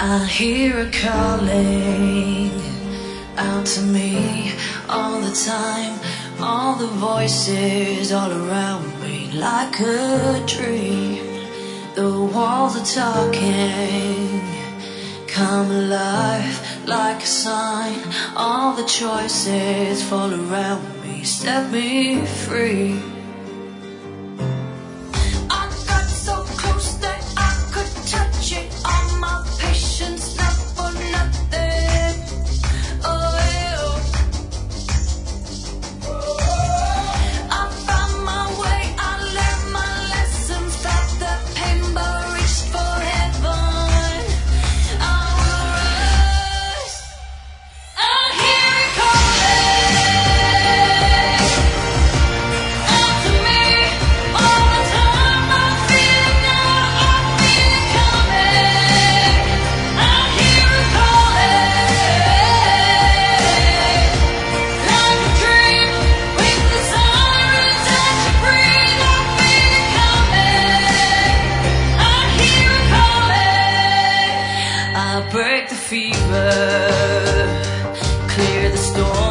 I hear it calling out to me all the time. All the voices all around me like a dream. The walls are talking, come alive like a sign. All the choices fall around me, set me free. Break the fever, clear the storm.